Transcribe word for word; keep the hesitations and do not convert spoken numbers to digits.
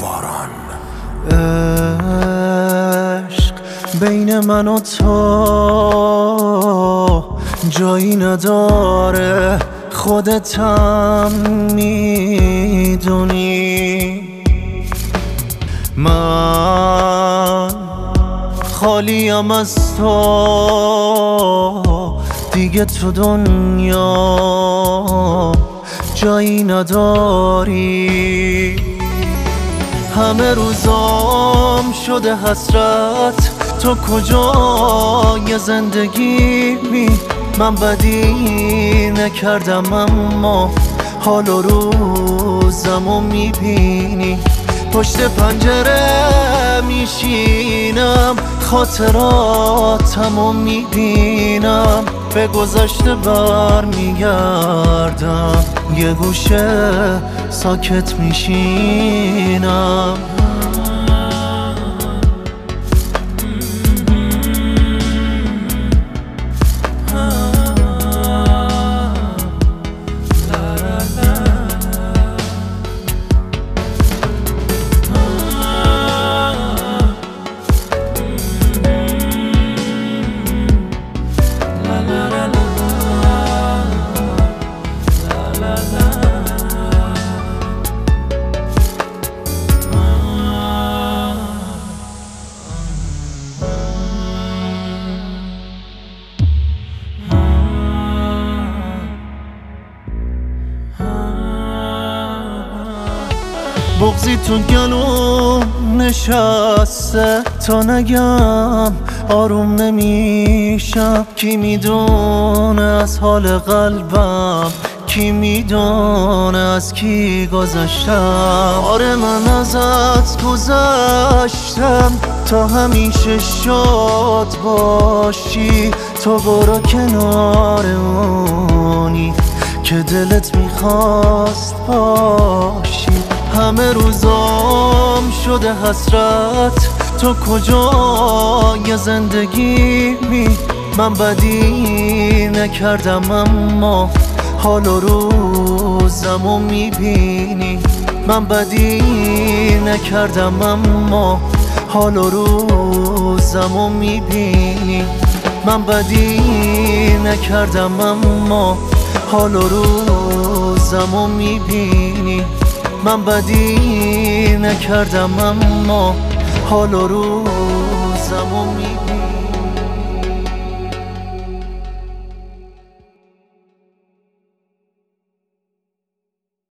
بوفاران. عشق بین من و تو جایی نداره، خودتم میدونی. من خالیم از تو، دیگه تو دنیا جایی نداری. همه روزام شده حسرت، تو کجای زندگی می؟ من بدی نکردم اما حال و روزمو میبینی. پشت پنجره میشینم، خاطراتمو میبینم. به گذشته بر میگردم، یه گوشه ساکت میشینم. بغضی تو گلو نشسته، تا نگم آروم نمیشم. کی میدونه از حال قلبم، کی میدونه از کی گذشتم. آره من ازت گذشتم تا همیشه شاد باشی. تو برو کنار اونی که دلت میخواست باشی. همه روزام شده حسرت، تو کجای زندگی می؟ من بدی نکردم اما حال و روزمو میبینی. من بدی نکردم اما حال و روزمو میبینی. من بدی نکردم اما حال و روزمو میبینی. من بدی نکردم اما حال و روزمو میبینی.